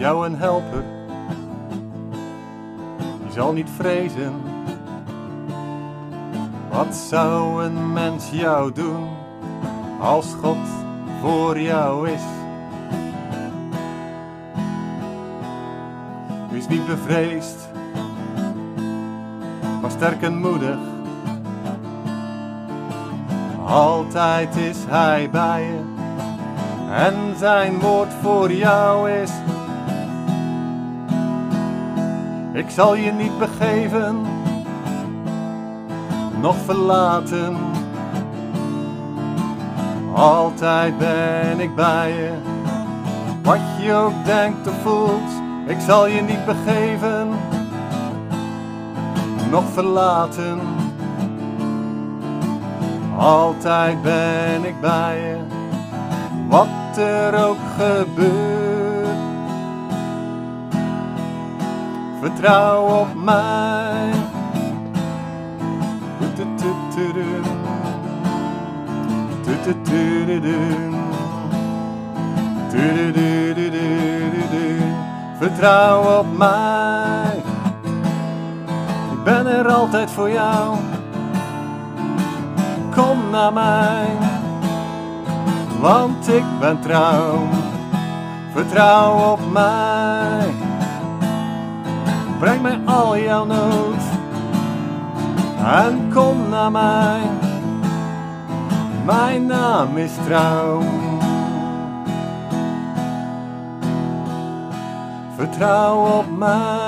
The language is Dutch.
jou een helper, je zal niet vrezen. Wat zou een mens jou doen als God voor jou is? Wees niet bevreesd, maar sterk en moedig. Altijd is Hij bij je en zijn woord voor jou is: ik zal je niet begeven, nog verlaten. Altijd ben ik bij je, wat je ook denkt of voelt. Ik zal je niet begeven, nog verlaten. Altijd ben ik bij je, wat er ook gebeurt. Vertrouw op mij. Vertrouw op mij. Ik ben er altijd voor jou. Kom naar mij, want ik ben trouw. Vertrouw op mij. Breng mij al jouw nood en kom naar mij. Mijn naam is trouw. Vertrouw op mij.